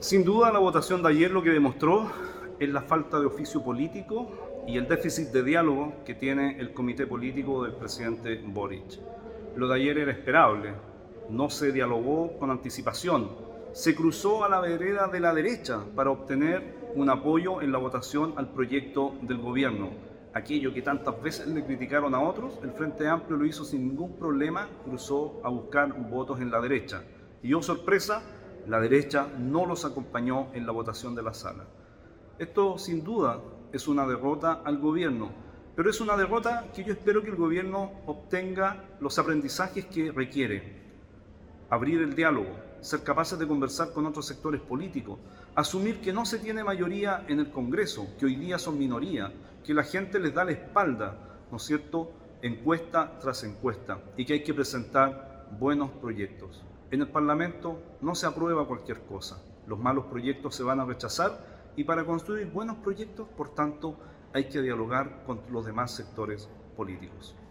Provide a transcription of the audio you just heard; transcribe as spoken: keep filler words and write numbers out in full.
Sin duda, la votación de ayer lo que demostró es la falta de oficio político y el déficit de diálogo que tiene el comité político del presidente Boric. Lo de ayer era esperable, no se dialogó con anticipación, se cruzó a la vereda de la derecha para obtener un apoyo en la votación al proyecto del gobierno. Aquello que tantas veces le criticaron a otros, el Frente Amplio lo hizo sin ningún problema, cruzó a buscar votos en la derecha. Y oh sorpresa, la derecha no los acompañó en la votación de la sala. Esto sin duda es una derrota al gobierno, pero es una derrota que yo espero que el gobierno obtenga los aprendizajes que requiere. Abrir el diálogo, ser capaces de conversar con otros sectores políticos, asumir que no se tiene mayoría en el Congreso, que hoy día son minoría, que la gente les da la espalda, ¿no es cierto?, encuesta tras encuesta, y que hay que presentar buenos proyectos. En el Parlamento no se aprueba cualquier cosa, los malos proyectos se van a rechazar y para construir buenos proyectos, por tanto, hay que dialogar con los demás sectores políticos.